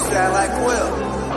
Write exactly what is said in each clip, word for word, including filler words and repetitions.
sound like Quill.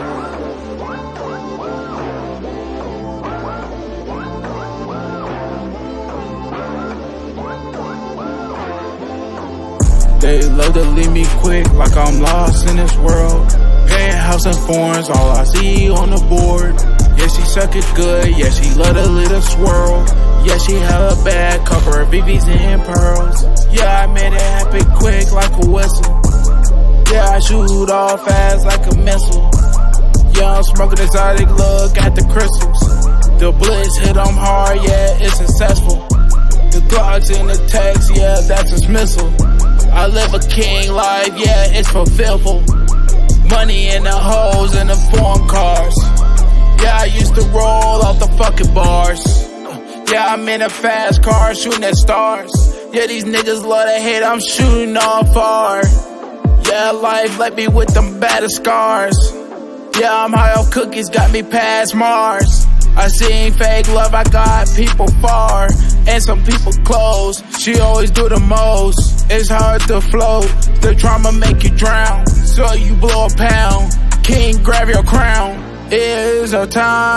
They love to leave me quick, like I'm lost in this world. Penthouse and foreigns, all I see on the board. Yeah, she suck it good, yeah, she love a little swirl. Yeah, she hella bad, cover her V Vs and pearls. Yeah, I made it happen quick like a whistle. Yeah, I shoot all fast like a missile. Yeah, I'm smoking exotic, look at the crystals. The blitz hit them hard, yeah, it's successful. The Glocks in the text, yeah, that's dismissal. I live a king life, yeah, it's fulfillful. Money in the hoes and the foreign cars. Yeah, I used to roll off the fucking bars. Yeah, I'm in a fast car shooting at stars. Yeah, these niggas love to hate, I'm shooting all far. Yeah, life left me with them baddest scars. Yeah, I'm high off cookies, got me past Mars. I seen fake love, I got people far, and some people close. She always do the most. It's hard to float, the drama make you drown. So you blow a pound, king grab your crown. It is our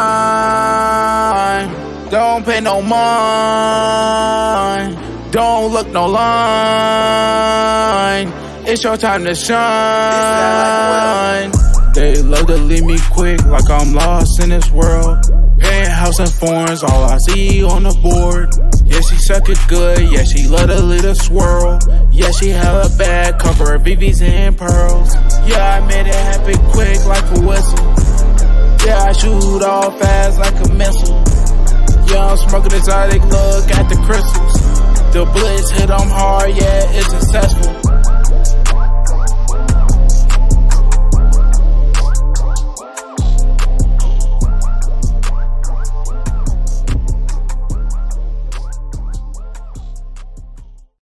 time, don't pay no mind, don't look no line. It's your time to shine. They love to leave me quick, like I'm lost in this world. Penthouse and foreigns, all I see on the board. Yeah, she suck it good, yeah, she love a little swirl. Yeah, she hella bad, cover her V Vs and pearls. Yeah, I made it happen quick like a whistle. Yeah, I shoot all fast like a missile. Yeah, I'm smoking exotic, look at the crystals. The blitz hit them hard, yeah, it's successful.